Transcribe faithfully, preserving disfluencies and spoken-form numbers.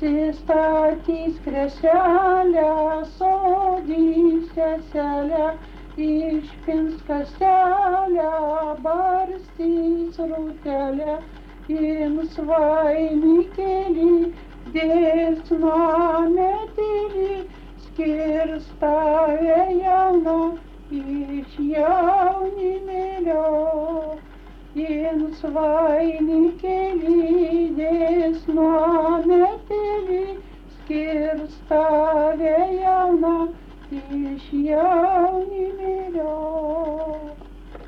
pasistatys kreselę, sodys seselę, išpins kaselę, barstys rūtelę, ims vainikėlį, dės nametėlį, skirs tave jauną iš jaunimėlio. Ims vainikėlį,